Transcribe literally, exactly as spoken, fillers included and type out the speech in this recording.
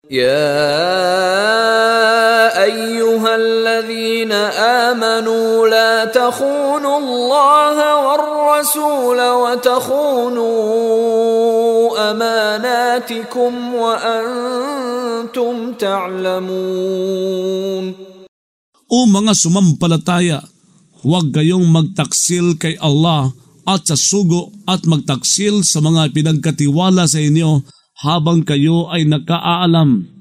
يا أيها الذين آمنوا لا تخونوا الله والرسول وتخونوا أماناتكم وأنتم تعلمون. O mga sumampalataya, huwag kayong magtaksil kay Allah at sa sugo at magtaksil sa mga pinagkatiwala sa inyo habang kayo ay nakaalam.